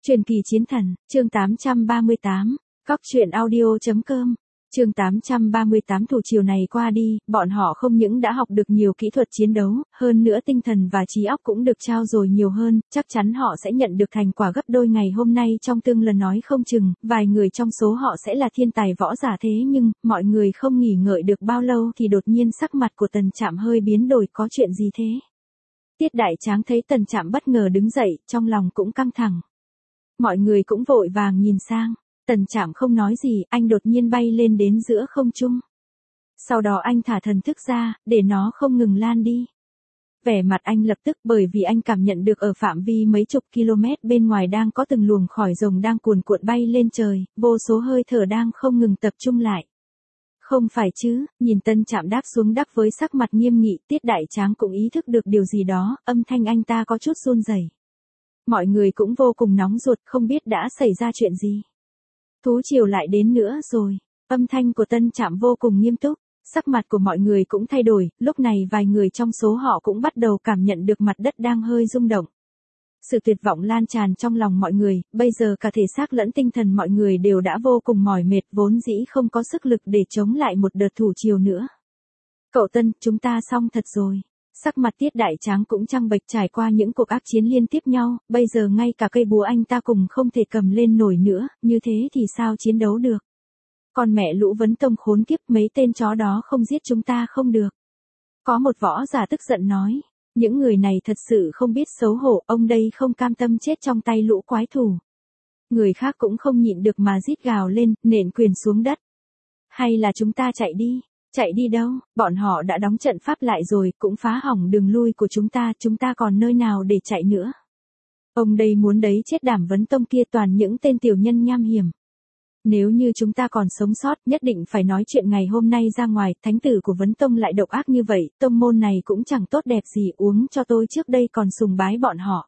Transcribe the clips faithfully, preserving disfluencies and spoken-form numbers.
Truyền kỳ chiến thần, chương tám trăm ba mươi tám, Cóc truyện audio chấm com. Chương tám trăm ba mươi tám thủ chiều này qua đi, bọn họ không những đã học được nhiều kỹ thuật chiến đấu, hơn nữa tinh thần và trí óc cũng được trao dồi nhiều hơn, chắc chắn họ sẽ nhận được thành quả gấp đôi ngày hôm nay trong tương lần nói không chừng, vài người trong số họ sẽ là thiên tài võ giả thế nhưng, mọi người không nghỉ ngợi được bao lâu thì đột nhiên sắc mặt của Tần Trạm hơi biến đổi, có chuyện gì thế? Tiết Đại Tráng thấy Tần Trạm bất ngờ đứng dậy, trong lòng cũng căng thẳng. Mọi người cũng vội vàng nhìn sang. Tần Trạm không nói gì, anh đột nhiên bay lên đến giữa không trung. Sau đó anh thả thần thức ra, để nó không ngừng lan đi. Vẻ mặt anh lập tức, bởi vì anh cảm nhận được ở phạm vi mấy chục km bên ngoài đang có từng luồng khỏi rồng đang cuồn cuộn bay lên trời, vô số hơi thở đang không ngừng tập trung lại. Không phải chứ, nhìn Tần Trạm đáp xuống đất với sắc mặt nghiêm nghị, Tiết Đại Tráng cũng ý thức được điều gì đó, âm thanh anh ta có chút run rẩy. Mọi người cũng vô cùng nóng ruột, không biết đã xảy ra chuyện gì. Thú triều lại đến nữa rồi. Âm thanh của Tần Trạm vô cùng nghiêm túc, sắc mặt của mọi người cũng thay đổi, lúc này vài người trong số họ cũng bắt đầu cảm nhận được mặt đất đang hơi rung động. Sự tuyệt vọng lan tràn trong lòng mọi người, bây giờ cả thể xác lẫn tinh thần mọi người đều đã vô cùng mỏi mệt, vốn dĩ không có sức lực để chống lại một đợt thú triều nữa. Cậu Tân, chúng ta xong thật rồi. Sắc mặt Tiết Đại Tráng cũng trăng bệch, trải qua những cuộc ác chiến liên tiếp nhau, bây giờ ngay cả cây búa anh ta cùng không thể cầm lên nổi nữa, như thế thì sao chiến đấu được. Còn mẹ lũ Vấn Tông khốn kiếp, mấy tên chó đó không giết chúng ta không được. Có một võ giả tức giận nói, những người này thật sự không biết xấu hổ, ông đây không cam tâm chết trong tay lũ quái thù. Người khác cũng không nhịn được mà rít gào lên, nện quyền xuống đất. Hay là chúng ta chạy đi? Chạy đi đâu, bọn họ đã đóng trận pháp lại rồi, cũng phá hỏng đường lui của chúng ta, chúng ta còn nơi nào để chạy nữa. Ông đây muốn đấy chết Đảm Vấn Tông kia toàn những tên tiểu nhân nham hiểm. Nếu như chúng ta còn sống sót, nhất định phải nói chuyện ngày hôm nay ra ngoài, thánh tử của Vấn Tông lại độc ác như vậy, tông môn này cũng chẳng tốt đẹp gì, uống cho tôi trước đây còn sùng bái bọn họ.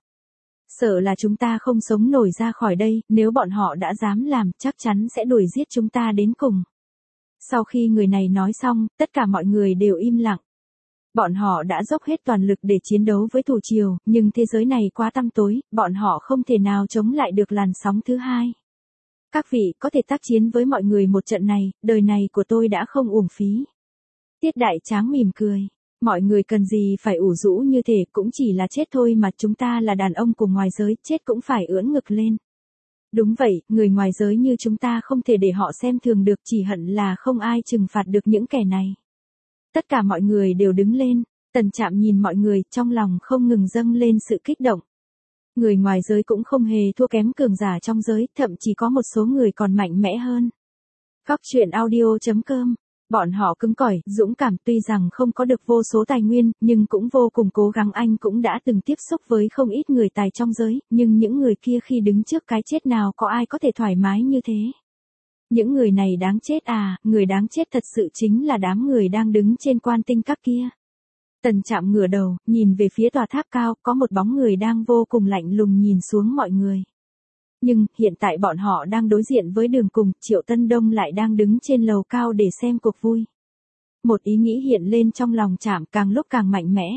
Sợ là chúng ta không sống nổi ra khỏi đây, nếu bọn họ đã dám làm, chắc chắn sẽ đuổi giết chúng ta đến cùng. Sau khi người này nói xong, tất cả mọi người đều im lặng. Bọn họ đã dốc hết toàn lực để chiến đấu với thú triều, nhưng thế giới này quá tăm tối, bọn họ không thể nào chống lại được làn sóng thứ hai. Các vị có thể tác chiến với mọi người một trận này, đời này của tôi đã không uổng phí. Tiết Đại Tráng mỉm cười. Mọi người cần gì phải ủ rũ như thế, cũng chỉ là chết thôi mà, chúng ta là đàn ông của ngoài giới, chết cũng phải ưỡn ngực lên. Đúng vậy, người ngoài giới như chúng ta không thể để họ xem thường được, chỉ hận là không ai trừng phạt được những kẻ này. Tất cả mọi người đều đứng lên, Tần Trạm nhìn mọi người, trong lòng không ngừng dâng lên sự kích động. Người ngoài giới cũng không hề thua kém cường giả trong giới, thậm chí có một số người còn mạnh mẽ hơn. Cóc truyện audio chấm com. Bọn họ cứng cỏi, dũng cảm, tuy rằng không có được vô số tài nguyên, nhưng cũng vô cùng cố gắng. Anh cũng đã từng tiếp xúc với không ít người tài trong giới, nhưng những người kia khi đứng trước cái chết nào có ai có thể thoải mái như thế. Những người này đáng chết à, người đáng chết thật sự chính là đám người đang đứng trên quan tinh các kia. Tần Trạm ngửa đầu, nhìn về phía tòa tháp cao, có một bóng người đang vô cùng lạnh lùng nhìn xuống mọi người. Nhưng, hiện tại bọn họ đang đối diện với đường cùng, Triệu Tân Đông lại đang đứng trên lầu cao để xem cuộc vui. Một ý nghĩ hiện lên trong lòng Trạm, càng lúc càng mạnh mẽ.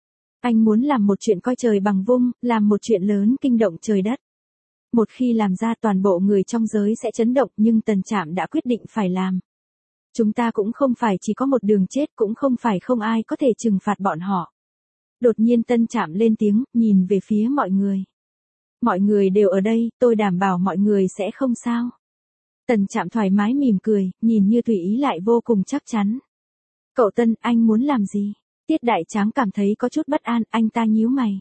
Anh muốn làm một chuyện coi trời bằng vung, làm một chuyện lớn kinh động trời đất. Một khi làm ra toàn bộ người trong giới sẽ chấn động, nhưng Tần Trạm đã quyết định phải làm. Chúng ta cũng không phải chỉ có một đường chết, cũng không phải không ai có thể trừng phạt bọn họ. Đột nhiên Tần Trạm lên tiếng, nhìn về phía mọi người. Mọi người đều ở đây, tôi đảm bảo mọi người sẽ không sao. Tần Trạm thoải mái mỉm cười, nhìn như tùy ý lại vô cùng chắc chắn. Cậu Tân, anh muốn làm gì? Tiết Đại Tráng cảm thấy có chút bất an, anh ta nhíu mày.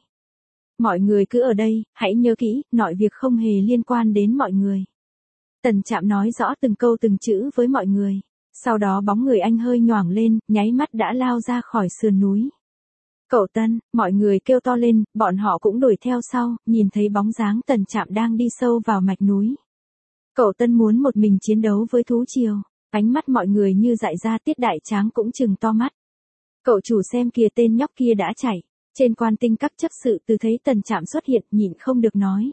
Mọi người cứ ở đây, hãy nhớ kỹ, mọi việc không hề liên quan đến mọi người. Tần Trạm nói rõ từng câu từng chữ với mọi người. Sau đó bóng người anh hơi nhoảng lên, nháy mắt đã lao ra khỏi sườn núi. Cậu Tân, mọi người kêu to lên, bọn họ cũng đuổi theo sau, nhìn thấy bóng dáng Tần Trạm đang đi sâu vào mạch núi. Cậu Tân muốn một mình chiến đấu với thú triều, ánh mắt mọi người như dại ra. Tiết Đại Tráng cũng trừng to mắt. Cậu chủ xem kìa, tên nhóc kia đã chạy. Trên quan tinh các chấp sự từ thấy Tần Trạm xuất hiện, nhịn không được nói.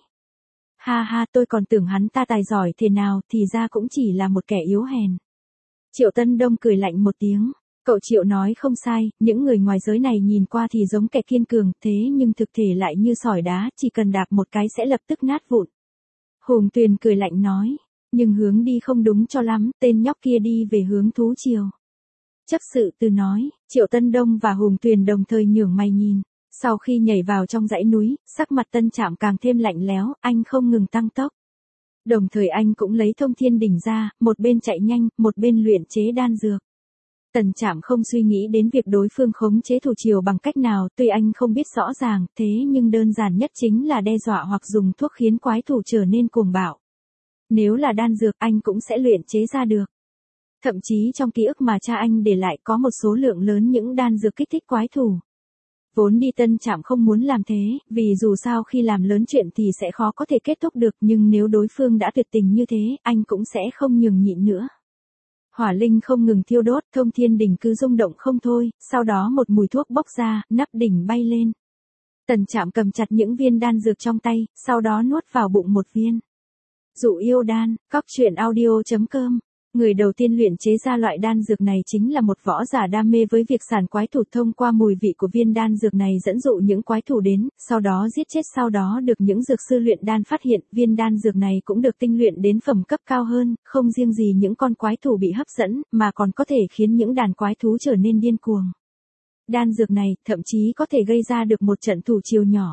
Ha ha, tôi còn tưởng hắn ta tài giỏi thế nào, thì ra cũng chỉ là một kẻ yếu hèn. Triệu Tân Đông cười lạnh một tiếng. Cậu Triệu nói không sai, những người ngoài giới này nhìn qua thì giống kẻ kiên cường, thế nhưng thực thể lại như sỏi đá, chỉ cần đạp một cái sẽ lập tức nát vụn. Hùng Tuyền cười lạnh nói, nhưng hướng đi không đúng cho lắm, tên nhóc kia đi về hướng thú triều. Chấp sự từ nói, Triệu Tân Đông và Hùng Tuyền đồng thời nhướng mày nhìn. Sau khi nhảy vào trong dãy núi, sắc mặt Tân Trạm càng thêm lạnh lẽo, anh không ngừng tăng tốc. Đồng thời anh cũng lấy thông thiên đỉnh ra, một bên chạy nhanh, một bên luyện chế đan dược. Tần Trạm không suy nghĩ đến việc đối phương khống chế thủ triều bằng cách nào, tuy anh không biết rõ ràng, thế nhưng đơn giản nhất chính là đe dọa hoặc dùng thuốc khiến quái thủ trở nên cuồng bạo. Nếu là đan dược anh cũng sẽ luyện chế ra được. Thậm chí trong ký ức mà cha anh để lại có một số lượng lớn những đan dược kích thích quái thủ. Vốn đi Tân Trạm không muốn làm thế, vì dù sao khi làm lớn chuyện thì sẽ khó có thể kết thúc được, nhưng nếu đối phương đã tuyệt tình như thế, anh cũng sẽ không nhường nhịn nữa. Hỏa linh không ngừng thiêu đốt, thông thiên đỉnh cứ rung động không thôi, sau đó một mùi thuốc bốc ra, nắp đỉnh bay lên. Tần Trạm cầm chặt những viên đan dược trong tay, sau đó nuốt vào bụng một viên. Dụ yêu đan, cóc truyện audio chấm com. Người đầu tiên luyện chế ra loại đan dược này chính là một võ giả đam mê với việc sàn quái thủ, thông qua mùi vị của viên đan dược này dẫn dụ những quái thủ đến, sau đó giết chết, sau đó được những dược sư luyện đan phát hiện, viên đan dược này cũng được tinh luyện đến phẩm cấp cao hơn, không riêng gì những con quái thủ bị hấp dẫn, mà còn có thể khiến những đàn quái thú trở nên điên cuồng. Đan dược này, thậm chí có thể gây ra được một trận thủ triều nhỏ.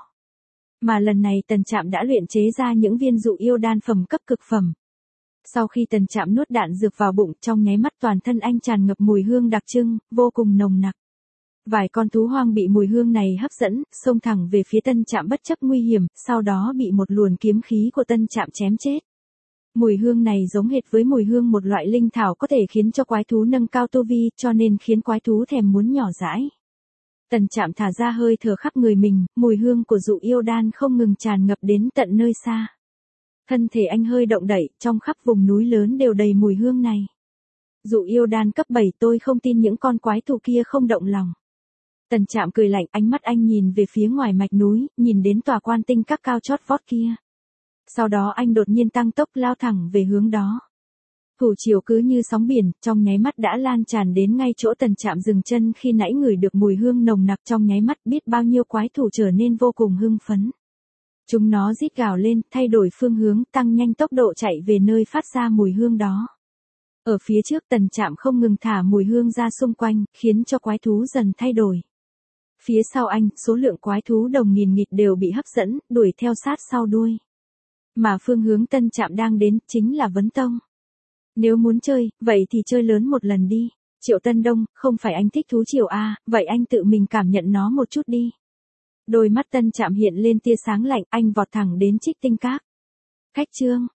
Mà lần này Tần Trạm đã luyện chế ra những viên dụ yêu đan phẩm cấp cực phẩm. Sau khi Tần Trạm nuốt đạn dược vào bụng, trong nháy mắt toàn thân anh tràn ngập mùi hương đặc trưng, vô cùng nồng nặc. Vài con thú hoang bị mùi hương này hấp dẫn, xông thẳng về phía Tân Trạm bất chấp nguy hiểm, sau đó bị một luồn kiếm khí của Tân Trạm chém chết. Mùi hương này giống hệt với mùi hương một loại linh thảo có thể khiến cho quái thú nâng cao tu vi, cho nên khiến quái thú thèm muốn nhỏ dãi. Tần Trạm thả ra hơi thở khắp người mình, mùi hương của dụ yêu đan không ngừng tràn ngập đến tận nơi xa. Thân thể anh hơi động đậy, trong khắp vùng núi lớn đều đầy mùi hương này. Dụ yêu đan cấp bảy, tôi không tin những con quái thú kia không động lòng. Tần Trạm cười lạnh, ánh mắt anh nhìn về phía ngoài mạch núi, nhìn đến tòa quan tinh các cao chót vót kia. Sau đó anh đột nhiên tăng tốc lao thẳng về hướng đó. Thủ triều cứ như sóng biển, trong nháy mắt đã lan tràn đến ngay chỗ Tần Trạm dừng chân, khi nãy ngửi được mùi hương nồng nặc, trong nháy mắt biết bao nhiêu quái thủ trở nên vô cùng hưng phấn. Chúng nó rít gào lên, thay đổi phương hướng, tăng nhanh tốc độ chạy về nơi phát ra mùi hương đó. Ở phía trước Tần Trạm không ngừng thả mùi hương ra xung quanh, khiến cho quái thú dần thay đổi. Phía sau anh, số lượng quái thú đồng nghìn nghịt đều bị hấp dẫn, đuổi theo sát sau đuôi. Mà phương hướng Tân Trạm đang đến, chính là Vấn Tông. Nếu muốn chơi, vậy thì chơi lớn một lần đi. Triệu Tân Đông, không phải anh thích thú triều à, vậy anh tự mình cảm nhận nó một chút đi. Đôi mắt Tân Trạm hiện lên tia sáng lạnh, anh vọt thẳng đến Trích Tinh Các. Khách trương,